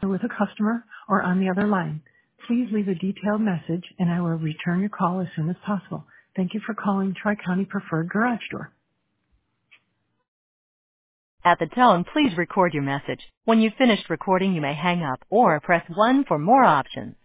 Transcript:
with a customer or on the other line. Please leave a detailed message and I will return your call as soon as possible. Thank you for calling Tri-County Preferred Garage Door. At the tone, please record your message. When you've finished recording, you may hang up or press 1 for more options.